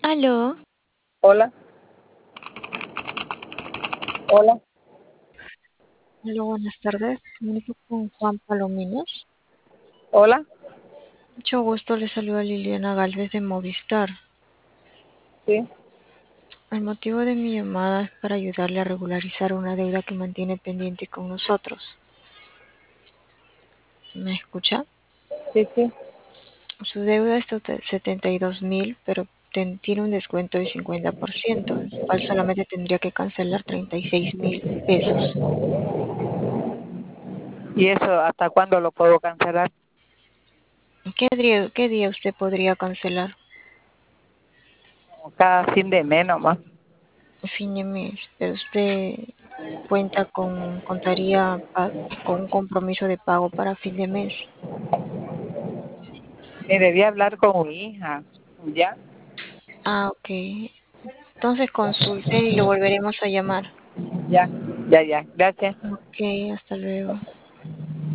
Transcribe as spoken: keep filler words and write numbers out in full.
Aló, Hola, hola. aló, buenas tardes. Me comunico con Juan Palominos. Hola. Mucho gusto, le saluda Liliana Galvez de Movistar. Sí. El motivo de mi llamada es para ayudarle a regularizar una deuda que mantiene pendiente con nosotros. ¿Me escucha? Sí, sí. Su deuda es de setenta y dos mil, pero ten- tiene un descuento del cincuenta por ciento, el cual solamente tendría que cancelar treinta y seis mil pesos. ¿Y eso hasta cuándo lo puedo cancelar? ¿Qué día, qué día usted podría cancelar? Como cada fin de mes nomás. Fin de mes, pero usted cuenta con, contaría pa- con un compromiso de pago para fin de mes. Me debía hablar con mi hija. ¿Ya? Ah, ok. Entonces consulte y lo volveremos a llamar. Ya, ya, ya. Gracias. Ok, hasta luego.